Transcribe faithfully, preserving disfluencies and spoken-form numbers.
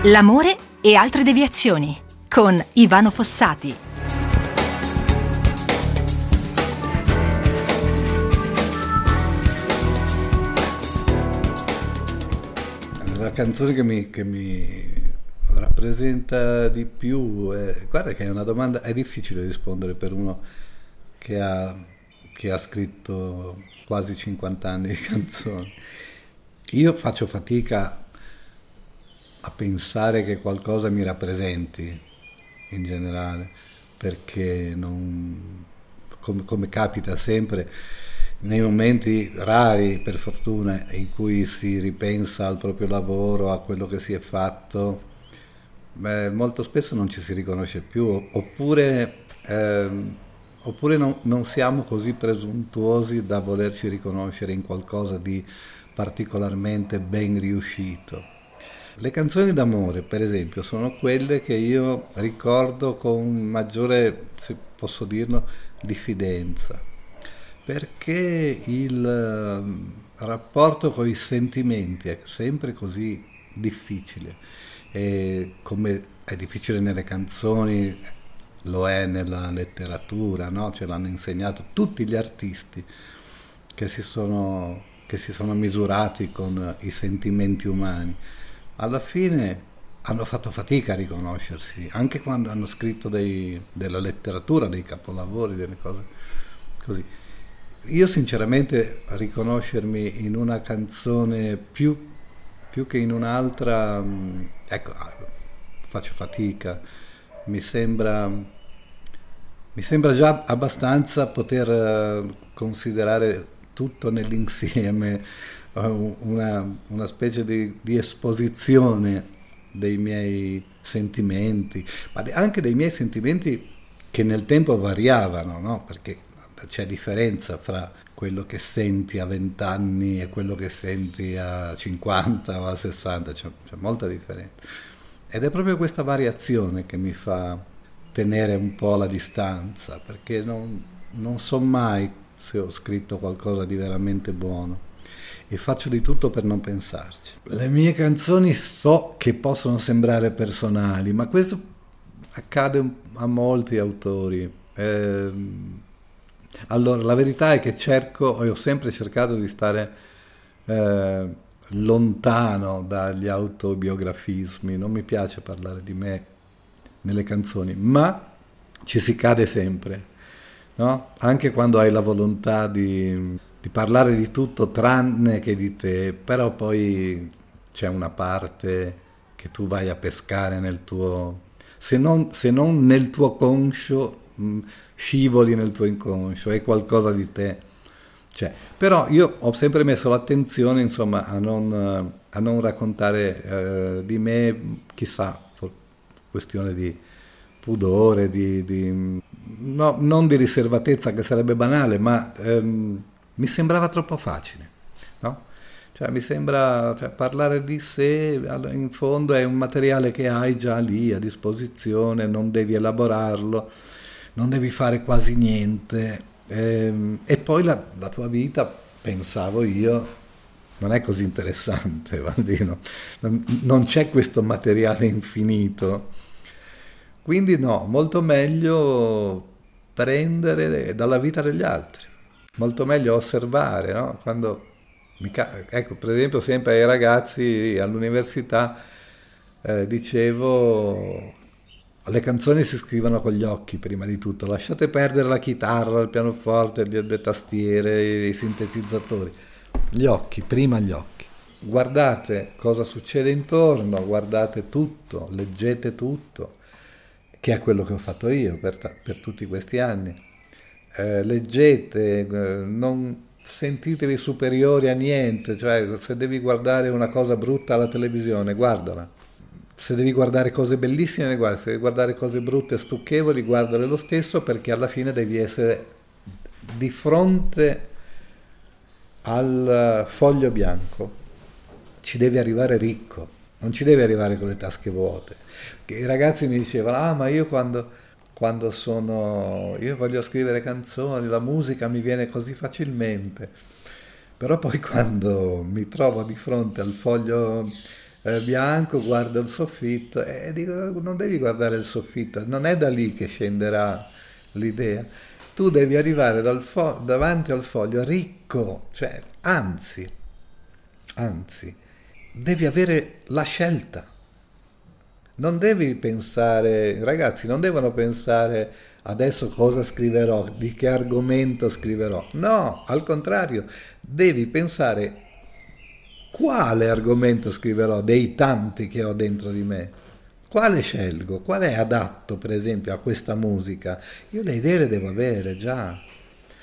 L'amore e altre deviazioni con Ivano Fossati. La canzone che mi, che mi rappresenta di più, è, guarda che è una domanda, è difficile rispondere per uno che ha, che ha scritto quasi cinquanta anni di canzoni. Io faccio fatica a pensare che qualcosa mi rappresenti in generale, perché non, come, come capita sempre, nei momenti rari, per fortuna, in cui si ripensa al proprio lavoro, a quello che si è fatto, beh, molto spesso non ci si riconosce più, oppure, ehm, oppure non, non siamo così presuntuosi da volerci riconoscere in qualcosa di particolarmente ben riuscito. Le canzoni d'amore, per esempio, sono quelle che io ricordo con maggiore, se posso dirlo, diffidenza, perché il eh, rapporto con i sentimenti è sempre così difficile, e come è difficile nelle canzoni, lo è nella letteratura, no? Ce l'hanno insegnato tutti gli artisti che si sono, che si sono misurati con i sentimenti umani. Alla fine hanno fatto fatica a riconoscersi, anche quando hanno scritto dei, della letteratura, dei capolavori, delle cose così. Io sinceramente riconoscermi in una canzone più, più che in un'altra, ecco, faccio fatica, mi sembra, mi sembra già abbastanza poter considerare tutto nell'insieme, una, una specie di, di esposizione dei miei sentimenti, ma anche dei miei sentimenti che nel tempo variavano, no? Perché c'è differenza fra quello che senti a venti anni e quello che senti a cinquanta o a sessanta, c'è, c'è molta differenza. Ed è proprio questa variazione che mi fa tenere un po' la distanza, perché non, non so mai se ho scritto qualcosa di veramente buono. E faccio di tutto per non pensarci. Le mie canzoni so che possono sembrare personali, ma questo accade a molti autori. Eh, allora, la verità è che cerco, e ho sempre cercato di stare eh, lontano dagli autobiografismi, non mi piace parlare di me nelle canzoni, ma ci si cade sempre, no? Anche quando hai la volontà di... di parlare di tutto tranne che di te, però poi c'è una parte che tu vai a pescare nel tuo, se non, se non nel tuo conscio, mh, scivoli nel tuo inconscio, è qualcosa di te. Cioè, però io ho sempre messo l'attenzione, insomma, a non, a non raccontare eh, di me, chissà, questione di pudore, di, di no, non di riservatezza, che sarebbe banale, ma ehm, mi sembrava troppo facile, no? Cioè mi sembra, cioè, parlare di sé in fondo è un materiale che hai già lì a disposizione, non devi elaborarlo, non devi fare quasi niente, ehm, e poi la, la tua vita, pensavo io, non è così interessante, Valdino, non, non c'è questo materiale infinito, quindi no, molto meglio prendere dalla vita degli altri. Molto meglio osservare, no? Quando mi ca- ecco, per esempio, sempre ai ragazzi all'università eh, dicevo: le canzoni si scrivono con gli occhi prima di tutto, lasciate perdere la chitarra, il pianoforte, le, le tastiere, i sintetizzatori. Gli occhi, prima gli occhi. Guardate cosa succede intorno, guardate tutto, leggete tutto, che è quello che ho fatto io per, ta- per tutti questi anni. Eh, leggete, eh, non sentitevi superiori a niente, cioè se devi guardare una cosa brutta alla televisione, guardala. Se devi guardare cose bellissime, guarda. Se devi guardare cose brutte e stucchevoli, guardale lo stesso, perché alla fine devi essere di fronte al foglio bianco. Ci devi arrivare ricco, non ci devi arrivare con le tasche vuote. Che i ragazzi mi dicevano: ah, ma io quando... quando sono, io voglio scrivere canzoni, la musica mi viene così facilmente, però poi quando mi trovo di fronte al foglio eh, bianco, guarda il soffitto e dico non devi guardare il soffitto, non è da lì che scenderà l'idea. Tu devi arrivare dal fo- davanti al foglio ricco, cioè anzi, anzi, devi avere la scelta. Non devi pensare, i ragazzi non devono pensare adesso cosa scriverò, di che argomento scriverò. No, al contrario, devi pensare quale argomento scriverò dei tanti che ho dentro di me. Quale scelgo? Qual è adatto, per esempio, a questa musica? Io le idee le devo avere già.